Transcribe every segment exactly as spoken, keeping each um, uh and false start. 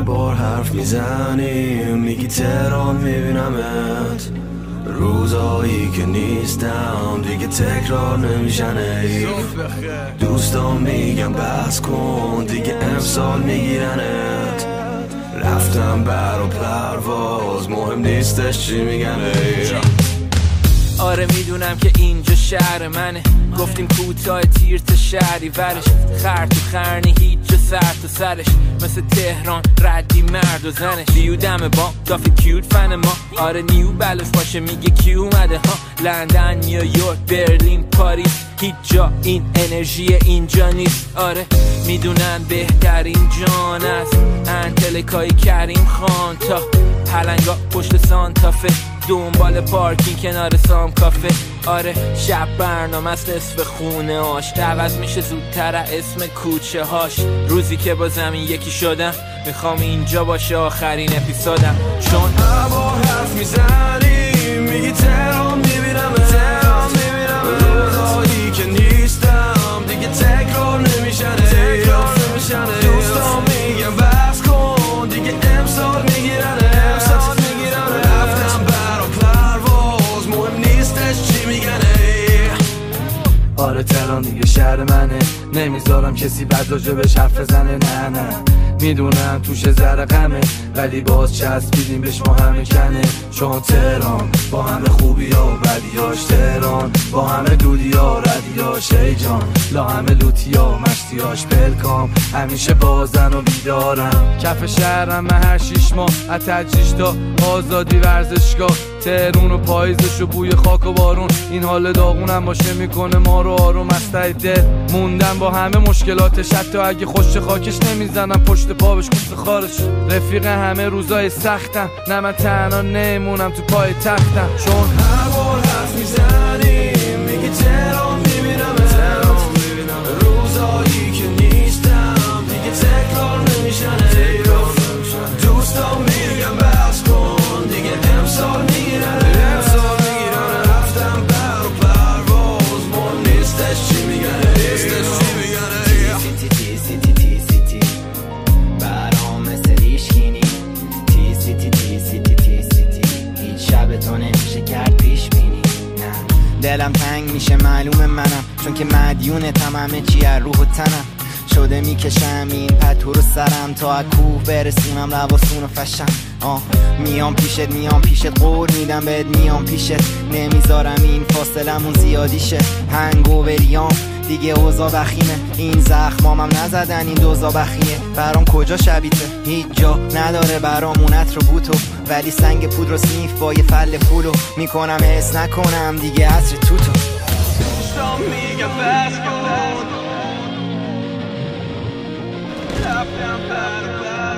بار حرف میزنیم، میگی تهران میبینمت. روزایی که نیستم دیگه تکرار نمیشن حیف. دوستان میگم بس کن دیگه امسال میگیرنت. رفتم برا پرواز مهم نیستش چی میگن حیف. آره میدونم که اینجا شهر منه، گفتیم کوتاه تیر تا شهری ورش. خر تو خرنی هیچ جا سر تو سرش، مثل تهران ردی مرد و زنش. لیو دم با دافی کیوت فن ما، آره نیو بلوش باشه میگه کی اومده ها. لندن، نیویورک، برلین، پاریس، هیچ جا این انرژی اینجا نیست. آره میدونن بهترین جان است انتلکای کریم خان تا پلنگا پشت سانتافه، دنبال پارکینگ کنار سام کافه. آره شب برنامه است نصف خونه هاش، عوض میشه زودتر اسم کوچه هاش. روزی که با زمین یکی شدم میخوام اینجا باشه آخرین اپیزودم. چون هوا حرف میزنی میگی تهران میبینم، تهران میبینم. روزایی که نیستم دیگه تکرار نمیشن، تکرار نمیشن. دوستان میگم بس کن دیگه امسال میگیرن، امسال میگیرن. رفتم برا پرواز مهم نیستش چی میگن. آره تهران دیگه شهر منه، نمیذارم کسی بد راجبش حرف بزنه. نه نه میدونم توش ذره غمه، ولی باز چسبیدیم بهش ما همه کنه. چون تهران با همه خوبی ها و بدی هاش، تهران با همه دودی ها ردیاش. ای جان لا همه لوتی ها و مشتی هاش. پلکام همیشه بازن و بیدارم، کف شهرم من هر شیش ماه از تجریش تا آزادی ورزشگاه. تهرون و پاییزش و بوی خاک و بارون، این حال داغونم باشه میکنه ما رو آروم. از دل موندم با همه مشکلاتش، حتی اگه خوش خاکش نمیزنم پشت پا بهش کوس خارش. رفیق همه روزای سختم، نه من تنها نمونم تو پای تختم. چون هر بار حرف میزنی میگی تهران میبینم، تهران میبینم. روزایی که نیستم دیگه تکرار نمیشن حیف. دوستان میگم بس کن دیگه امسال میگیرن، امسال میگیرن. رفتم برا پرواز مهم نیستش چی میگن، نیستش چی میگن. تی تی تی تی تی برام مثل ریشگینی. تی سی تی تی سی تی تی سی تی هیچ شب تو نمیشه کرد پیش بینی. نه دلم تنگ میشه معلومه منم، چون که مدیونتم همه چی از روح و تنم. شده میکشم این پتو رو سرم تا از کوه برسونم لباسون و فشم. آه میام پیشت میام پیشت قول میدم بهت میام پیشت. نمیذارم این فاصلمون زیادی شه. هنگو بریام دیگه اوضاع بخیمه، این زخمام هم نزدن این دوزا بخیه. برام کجا شبیته هیچ جا نداره برامونت رو بوتو، ولی سنگ پودر و سنیف با یه فل پولو میکنم حس نکنم دیگه عصر توتو. دوستان میگم بس کن رفتم برا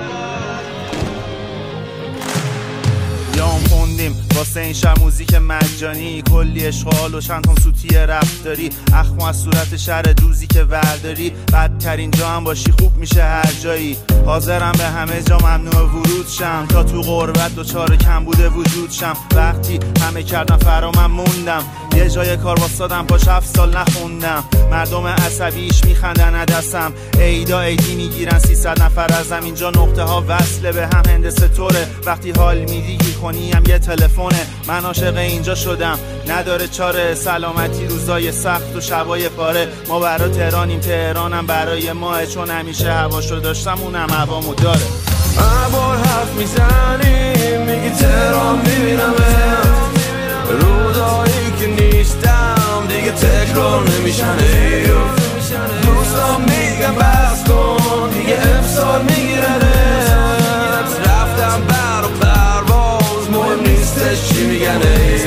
یام خوندیم واسه این شهر موزیک مجانی، کلی اشغال و چند تام سوتی رفتاری. اخم از صورت شهر روزی که ورداری، بدترین جا هم باشی خوب میشه هر جایی. حاضرم به همه جا ممنوع ورود شم، تا تو غربت دوچار کم بوده وجود شم. وقتی همه کردم فرا من موندم، یه جای کار واسادم پاش هفت سال نخوندم. مردم عصبیش میخندن عدسم، ایدا ایدی میگیرن سیصد نفر ازم. اینجا نقطه ها وصله به هم هندسه طوره، وقتی حال میدی گیر کنی هم یه تلفونه. من عاشق اینجا شدم نداره چاره، سلامتی روزای سخت و شبای پاره. ما برای تهرانیم تهرانم برای ماه، چون همیشه هواشو داشتم اونم هوامو داره. هر بار حرف میزنی میگی تهران میبینم، روزایی که نیستم دیگه تکرار نمیشن حیف. دوستان میگم بس کن دیگه امسال میگیرنت. رفتم برا پرواز مهم نیستش چی میگن حیف.